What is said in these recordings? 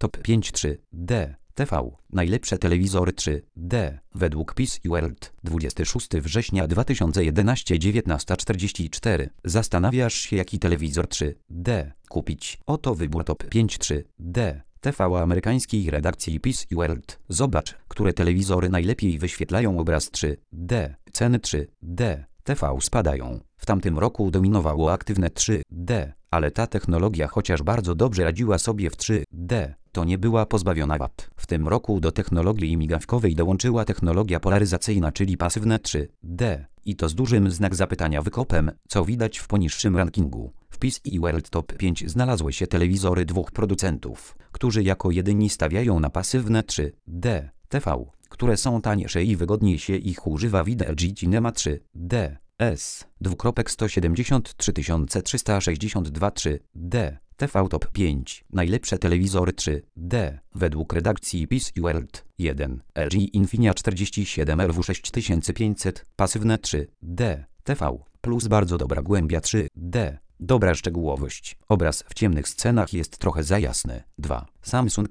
Top 5 3D TV. Najlepsze telewizory 3D według PC World. 26 września 2011 19:44. Zastanawiasz się, jaki telewizor 3D kupić? Oto wybór Top 5 3D TV amerykańskiej redakcji PC World. Zobacz, które telewizory najlepiej wyświetlają obraz 3D. Ceny 3D TV spadają. W tamtym roku dominowało aktywne 3D, ale ta technologia, chociaż bardzo dobrze radziła sobie w 3D, to nie była pozbawiona wad. W tym roku do technologii migawkowej dołączyła technologia polaryzacyjna, czyli pasywne 3D. I to z dużym znak zapytania wykopem, co widać w poniższym rankingu. W PC World Top 5 znalazły się telewizory dwóch producentów, którzy jako jedyni stawiają na pasywne 3D TV, które są tańsze i wygodniej się ich używa. LG Cinema 3D S 173 362 3D TV Top 5. Najlepsze telewizory 3D według redakcji PC World. 1. LG Infinia 47 RW6500 pasywne 3D TV plus bardzo dobra głębia 3D. Dobra szczegółowość. Obraz w ciemnych scenach jest trochę za jasny. 2. Samsung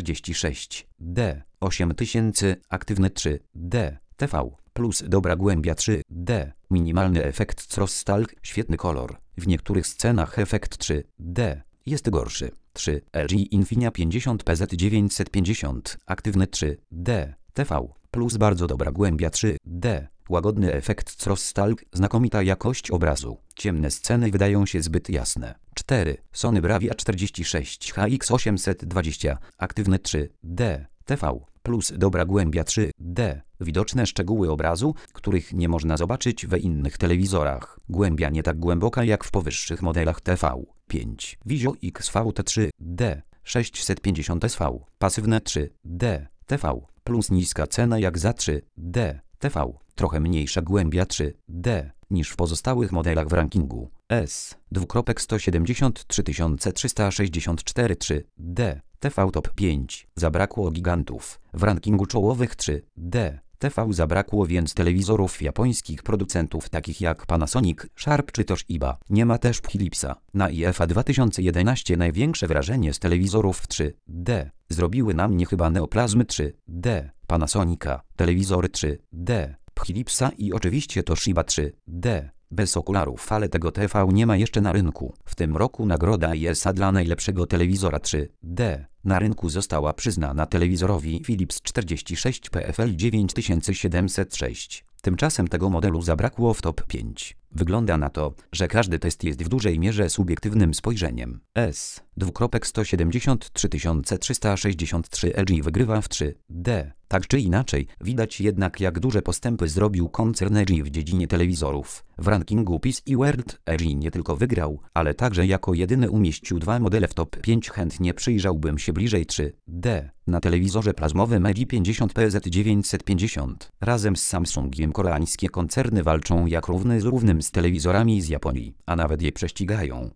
QN46D 8000 aktywny 3D TV plus dobra głębia 3D. Minimalny efekt Crosstalk, świetny kolor. W niektórych scenach efekt 3D jest gorszy. 3. LG Infinia 50 PZ950 aktywny 3D TV plus bardzo dobra głębia 3D. Łagodny efekt Crosstalk, znakomita jakość obrazu. Ciemne sceny wydają się zbyt jasne. 4. Sony Bravia 46 HX820 aktywny 3D TV plus dobra głębia 3D. Widoczne szczegóły obrazu, których nie można zobaczyć we innych telewizorach. Głębia nie tak głęboka jak w powyższych modelach TV. 5. Vizio XVT 3D 650 SV pasywne 3D TV plus niska cena jak za 3D TV. Trochę mniejsza głębia 3D niż w pozostałych modelach w rankingu. S 173 364 3D TV Top 5. Zabrakło gigantów. W rankingu czołowych 3D TV zabrakło więc telewizorów japońskich producentów takich jak Panasonic, Sharp czy Toshiba. Nie ma też Philipsa. Na IFA 2011 największe wrażenie z telewizorów w 3D zrobiły na mnie chyba Neoplazmy 3D, Panasonica, telewizory 3D, Philipsa i oczywiście Toshiba 3D. Bez okularów, ale tego TV nie ma jeszcze na rynku. W tym roku nagroda ISA dla najlepszego telewizora 3D na rynku została przyznana telewizorowi Philips 46 PFL 9706. Tymczasem tego modelu zabrakło w Top 5. Wygląda na to, że każdy test jest w dużej mierze subiektywnym spojrzeniem. S 173 363 LG wygrywa w 3D. Tak czy inaczej, widać jednak jak duże postępy zrobił koncern LG w dziedzinie telewizorów. W rankingu PC World LG nie tylko wygrał, ale także jako jedyny umieścił dwa modele w Top 5. Chętnie przyjrzałbym się bliżej 3D na telewizorze plazmowym LG 50 PZ950. Razem z Samsungiem koreańskie koncerny walczą jak równy z równym z telewizorami z Japonii, a nawet je prześcigają.